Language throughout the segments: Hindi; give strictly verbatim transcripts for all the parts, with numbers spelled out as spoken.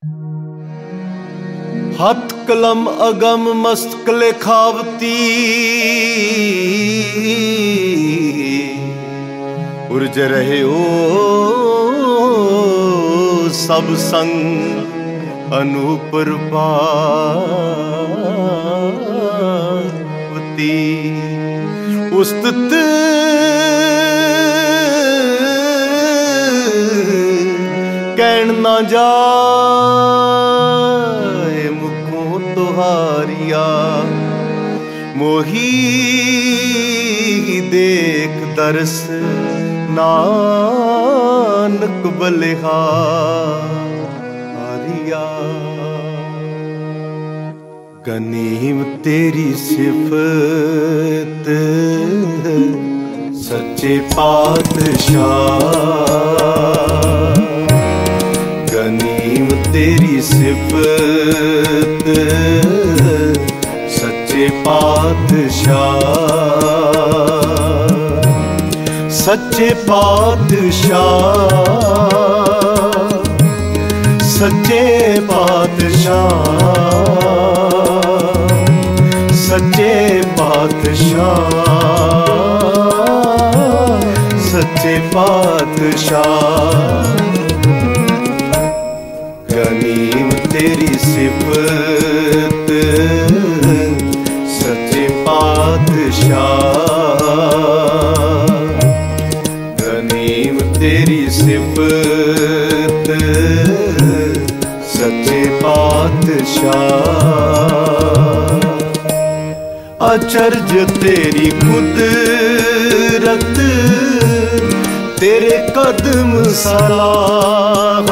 हथ कलम अगम मस्तक लेखावती, उर्ज रहे ओ सब संग अनूपर पावती। उस्तत कहन ना जाए मुखों तुहारिया, मोही देख दरस नानक बलिहारिया। गनीम तेरी सिफत सच्चे पातशाह, गनीम तेरी सिफत सच्चे पातशाह, सच्चे पातशाह, सच्चे पातशाह, सच्चे पातशाह, सच्चे पातशाह। गनीम तेरी सिफत सच्चे पातशाह, गनीम तेरी सिफत सच्चे पातशाह। अचरज तेरी कुदरत, तेरे कदम सलाह,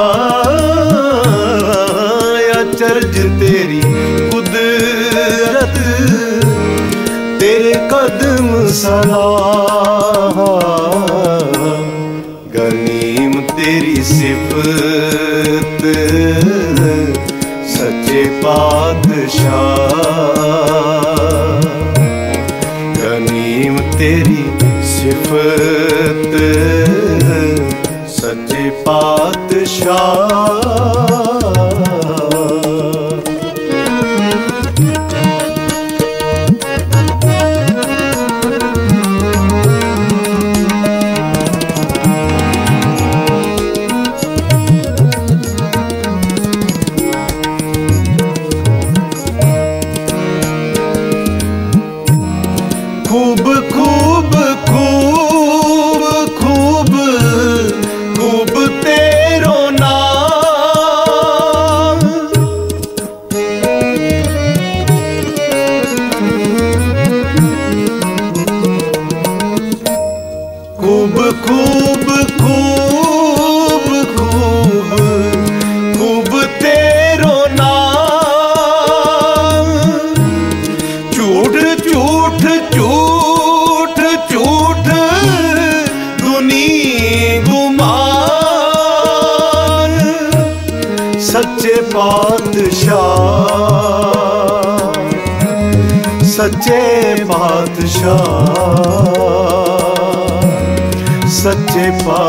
अचरज तेरी कुदरत, तेरे कदम सलाह। गनीम तेरी सिफत सच्चे पातशाह, गनीम तेरी सिफत सच्चे पातशाह। खूब खूब खूब खूब खूब तेरो नाम, खूब खूब खूब खूब खूब तेरो नाम। झूठ झूठ झूठ झूठ दुनी गुमान, सच्चे पातशाह, सच्चे पातशाह, सच्चे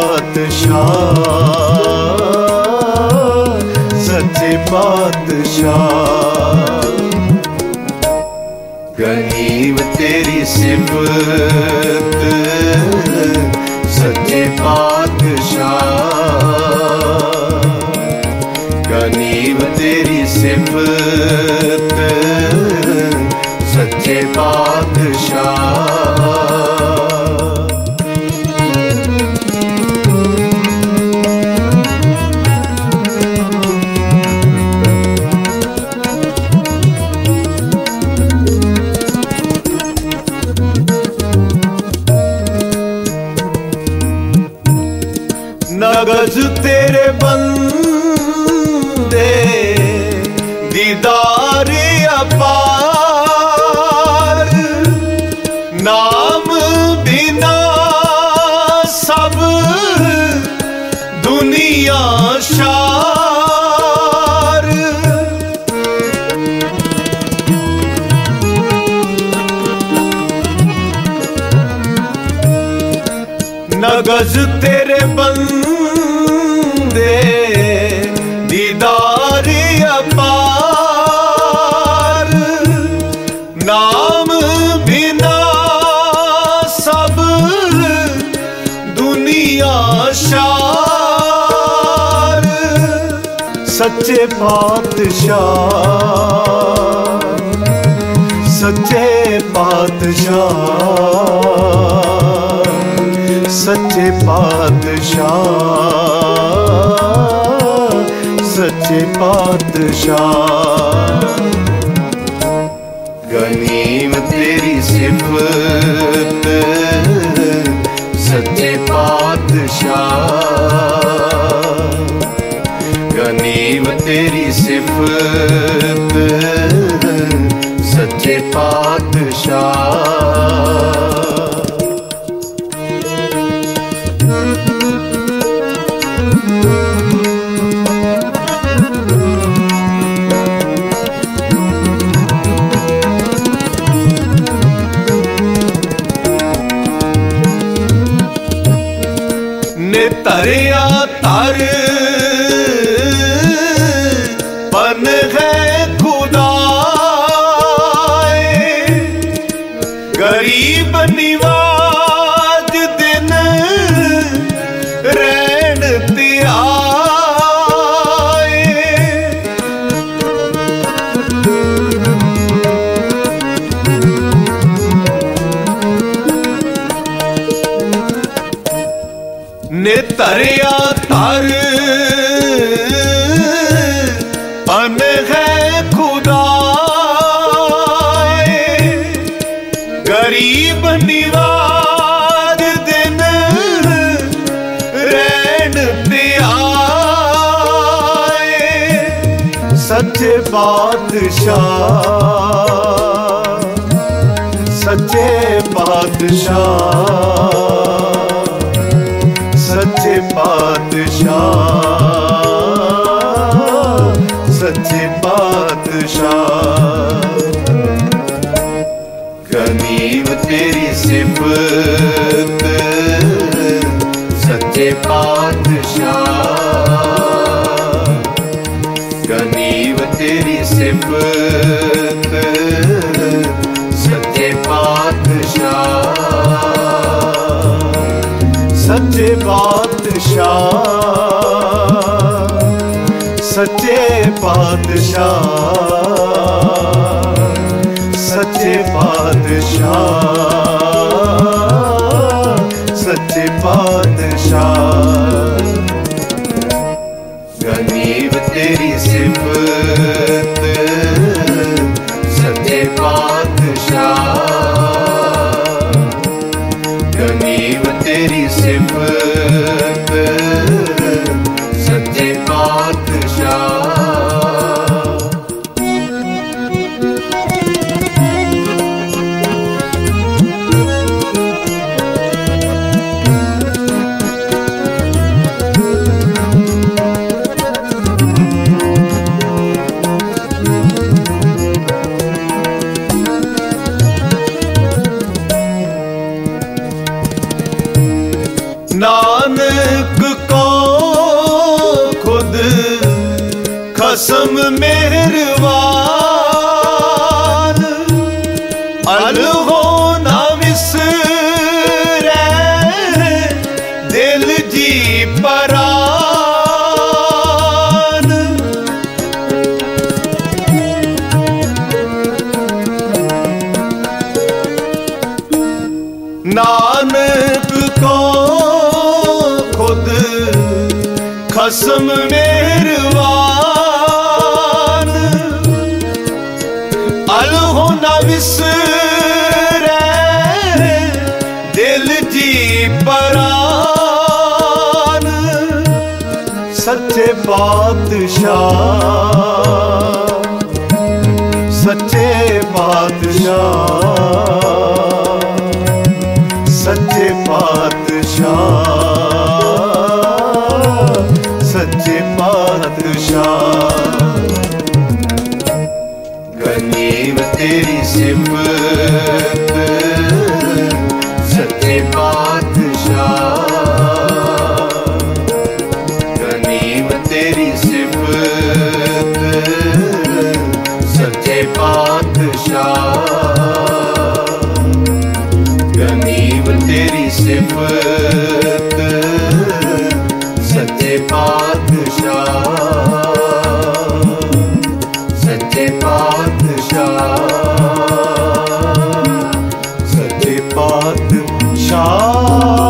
पातशाह, सच्चे पातशाह। गनीम तेरी सिफत सच्चे पातशाह, गनीम तेरी सिफत सच्चे पातशाह। नगज तेरे बंदे दीदार अपार, नाम बिना सब दुनिया शार। नगज तेरे बंदे दीदार पार अपार, नाम बिना सब दुनिया शार। सच्चे पातशाह, सच्चे पातशाह, सच्चे पातशाह, सच्चे पातशाह। गनीम तेरी सिफत सच्चे पातशाह, गनीम तेरी सिफत सच्चे पातशाह। तरिया तर पन है खुदाए, गरीब निवाज दिन रैन त्याए। ने तरिया तर पन है खुदाए, गरीब निवाज दिन रैन त्याए। सच्चे पातशाह, सच्चे पातशाह, सच्चे पातशाह, सच्चे पातशाह। गनीम तेरी सिफत सच्चे पातशाह, गनीम तेरी सिफत सच्चे पातशाह, सच्चे पातशाह, सच्चे पातशाह, सच्चे पातशाह, सच्चे पातशाह। गनीम तेरी सिफत सच्चे पातशाह, गनीम तेरी सिफत सच्चे पातशाह। नानक को खुद कसम मेहरबान, अलहो ना विसरे दिल जी परान। नानक को खुद कसम मेहरबान, अलहो ना विसरे दिल जी परान। सच्चे पातशाह, सच्चे पातशाह, सच्चे पातशाह, सच्चे पातशाह। गनीम तेरी सिफत सच्चे पातशाह, गनीम तेरी सिफत तेरी सिफत सच्चे पातशाह, सच्चे पातशाह, सच्चे पातशाह।